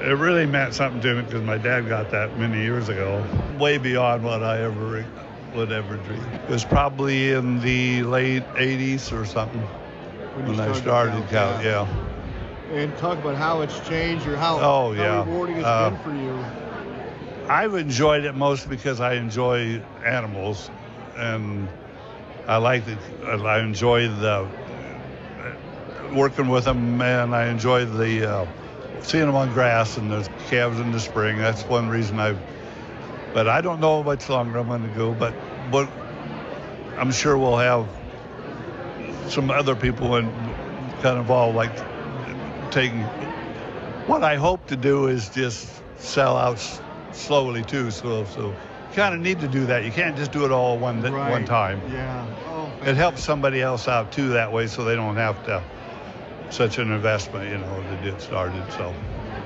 It really meant something to me because my dad got that many years ago, way beyond what I ever would ever dream. It was probably in the late 80s or something when I started count, yeah. And talk about how it's changed or how rewarding it's been for you. I've enjoyed it most because I enjoy animals, and I enjoy the working with them, and I enjoy the seeing them on grass and the calves in the spring. That's one reason but I don't know how much longer I'm going to go, but I'm sure we'll have some other kind of involved, like taking. What I hope to do is just sell out slowly too, so you kind of need to do that. You can't just do it all one time. Yeah. It helps somebody else out too that way, so they don't have to such an investment, to get started. So.